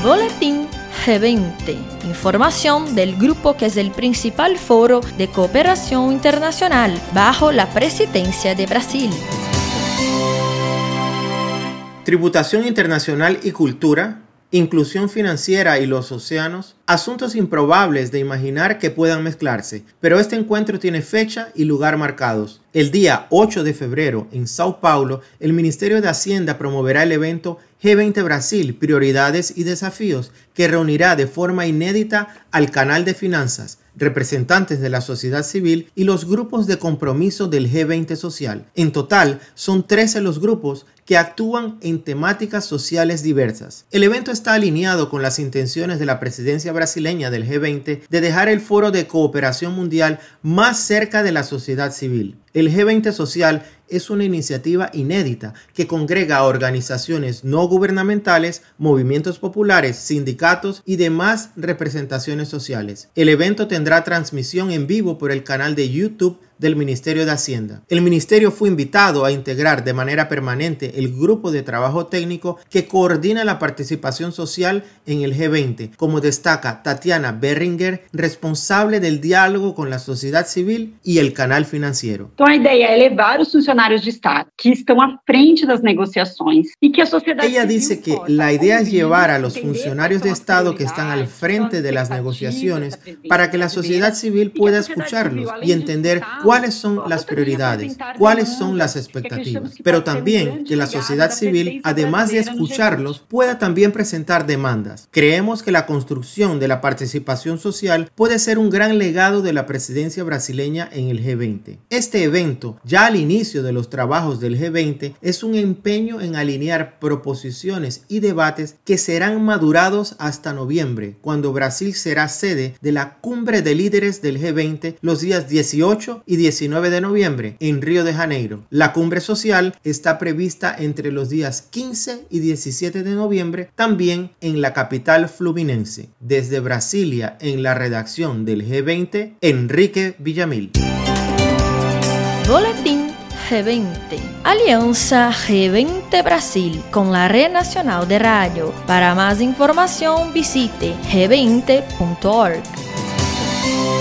Boletín G20, información del grupo que es el principal foro de cooperación internacional bajo la presidencia de Brasil. Tributación internacional y cultura, inclusión financiera y los océanos, asuntos improbables de imaginar que puedan mezclarse, pero este encuentro tiene fecha y lugar marcados. El día 8 de febrero, en Sao Paulo, el Ministerio de Hacienda promoverá el evento G20 Brasil, Prioridades y Desafíos, que reunirá de forma inédita al canal de finanzas, representantes de la sociedad civil y los grupos de compromiso del G20 social. En total, son 13 los grupos que actúan en temáticas sociales diversas. El evento está alineado con las intenciones de la presidencia brasileña del G20 de dejar el foro de cooperación mundial más cerca de la sociedad civil. El G20 Social es una iniciativa inédita que congrega a organizaciones no gubernamentales, movimientos populares, sindicatos y demás representaciones sociales. El evento tendrá transmisión en vivo por el canal de YouTube del Ministerio de Hacienda. El Ministerio fue invitado a integrar de manera permanente el grupo de trabajo técnico que coordina la participación social en el G20, como destaca Tatiana Berringer, responsable del diálogo con la sociedad civil y el canal financiero. Então a ideia é levar os funcionários de Estado que estão à frente das negociações y que a sociedad civil. Ella dice que la idea es llevar a los funcionarios de Estado que están al frente de las negociaciones para que la sociedad civil pueda escucharlos y entender cuáles son las prioridades, cuáles son las expectativas, pero también que la sociedad civil, además de escucharlos, pueda también presentar demandas. Creemos que la construcción de la participación social puede ser un gran legado de la presidencia brasileña en el G20. Este evento, ya al inicio de los trabajos del G20, es un empeño en alinear proposiciones y debates que serán madurados hasta noviembre, cuando Brasil será sede de la Cumbre de Líderes del G20 los días 18 y 19 de noviembre en Río de Janeiro. La cumbre social está prevista entre los días 15 y 17 de noviembre, también en la capital fluminense. Desde Brasilia, en la redacción del G20, Enrique Villamil. Boletín G20. Alianza G20 Brasil con la Red Nacional de Radio. Para más información visite g20.org.